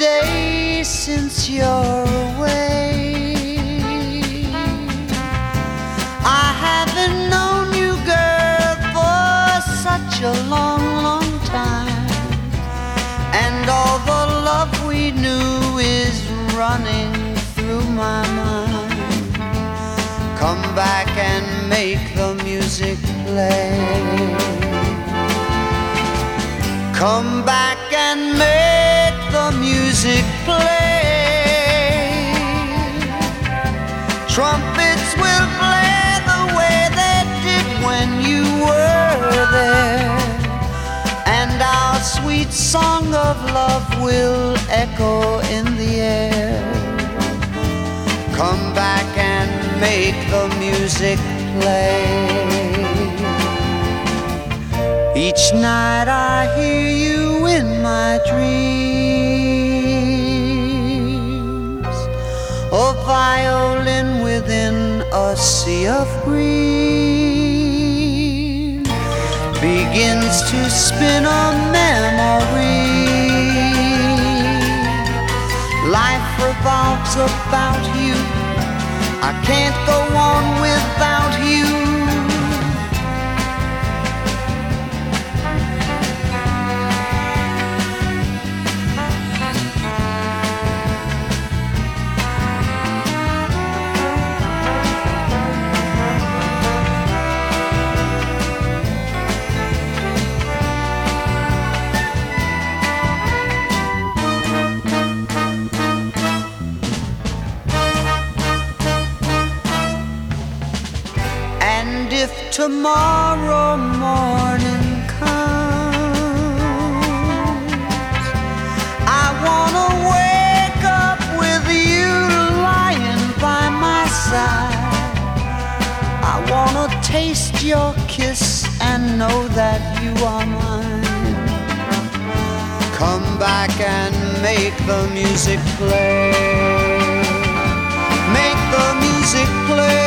days since you're away. I haven't known you, girl, for such a long, long time. And all the love we knew is running through my mind. Come back and make the music play. Come back and make the music play. Trumpets will play the way they did when you were there, and our sweet song of love will echo in the air. Come back and make the music play. Each night I hear you in my dreams, a violin within a sea of green begins to spin a memory. Life revolves about you, I can't go on without you. And if tomorrow morning comes, I wanna wake up with you lying by my side. I wanna taste your kiss and know that you are mine. Come back and make the music play. Make the music play.